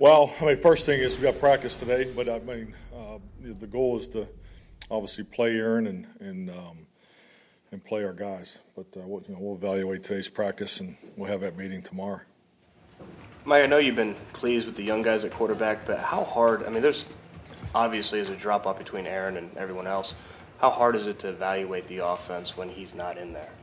Well, I mean, first thing is we got practice today, but I mean, the goal is to obviously play Aaron and play our guys. But we'll evaluate today's practice and we'll have that meeting tomorrow. Mike, I know you've been pleased with the young guys at quarterback, but how hard? I mean, there's obviously is a drop off between Aaron and everyone else. How hard is it to evaluate the offense when he's not in there?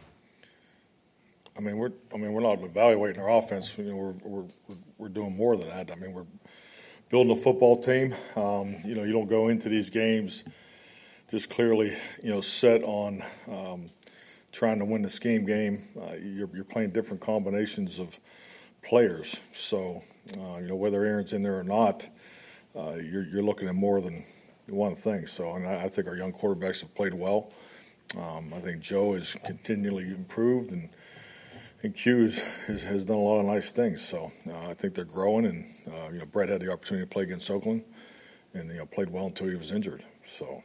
I mean, we're not evaluating our offense. We're doing more than that. I mean, we're building a football team. You don't go into these games just clearly, set on trying to win the scheme game. You're playing different combinations of players. So, whether Aaron's in there or not, you're looking at more than one thing. So, and I think our young quarterbacks have played well. I think Joe has continually improved, and Q has done a lot of nice things. So I think they're growing, and Brett had the opportunity to play against Oakland, and played well until he was injured. So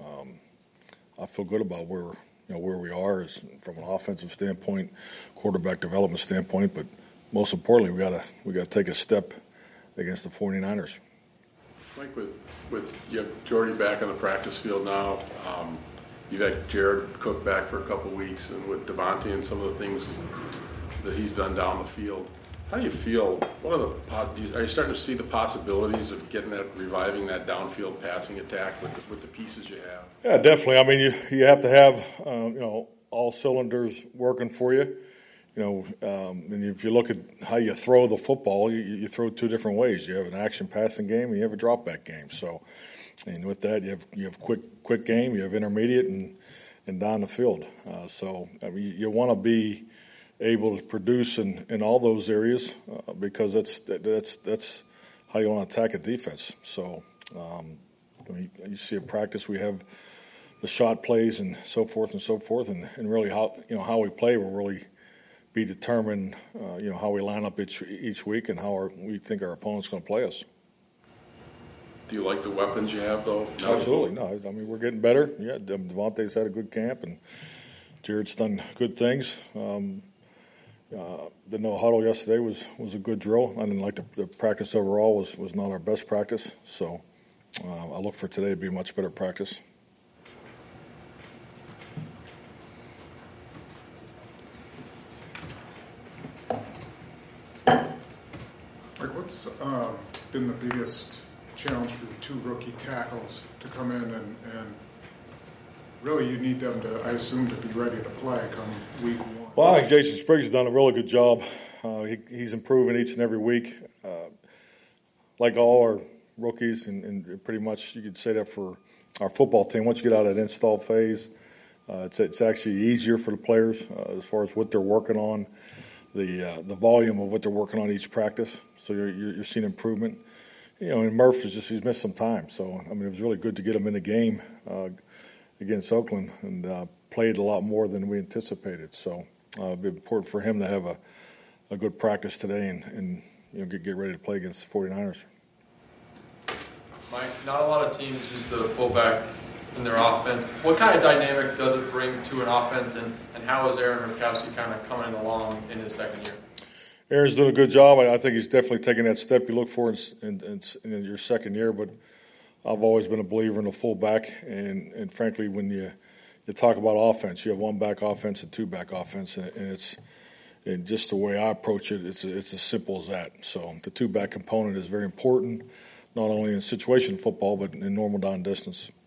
I feel good about where we are from an offensive standpoint, quarterback development standpoint, but most importantly, we got to take a step against the 49ers. Mike, with you have Jordy back on the practice field now. You've had Jared Cook back for a couple of weeks, and with Devontae and some of the things that he's done down the field. How do you feel? Are you starting to see the possibilities of reviving that downfield passing attack with the pieces you have? Yeah, definitely. I mean, you have to have all cylinders working for you. And if you look at how you throw the football, you throw two different ways. You have an action passing game and you have a drop back game. So, and with that, you have quick game, you have intermediate and down the field. So I mean, you want to be able to produce in all those areas because that's how you want to attack a defense. So you see at practice we have the shot plays and so forth, and really how we play will really be determined, how we line up each week and how we think our opponent's going to play us. Do you like the weapons you have, though? Absolutely. No, I mean, we're getting better. Yeah, Devontae's had a good camp, and Jared's done good things. The no huddle yesterday was a good drill. I didn't like the practice overall was not our best practice. So I look for today to be a much better practice. Like, what's been the biggest challenge for the two rookie tackles to come in and really you need them to, I assume, to be ready to play come week one? Well, I think Jason Spriggs has done a really good job. He's improving each and every week. Like all our rookies, and pretty much you could say that for our football team. Once you get out of that install phase, it's actually easier for the players as far as what they're working on, the volume of what they're working on each practice. So you're seeing improvement. And Murph he's missed some time. So, I mean, it was really good to get him in the game against Oakland and played a lot more than we anticipated. So it'd be important for him to have a good practice today and get ready to play against the 49ers. Mike, not a lot of teams use the fullback in their offense. What kind of dynamic does it bring to an offense, and how is Aaron Ripkowski kind of coming along in his second year? Aaron's doing a good job. I think he's definitely taking that step you look for in your second year, but I've always been a believer in the fullback, and frankly, when you talk about offense, you have one back offense and two back offense, and just the way I approach it, it's as simple as that. So the two back component is very important, not only in situation football but in normal down distance.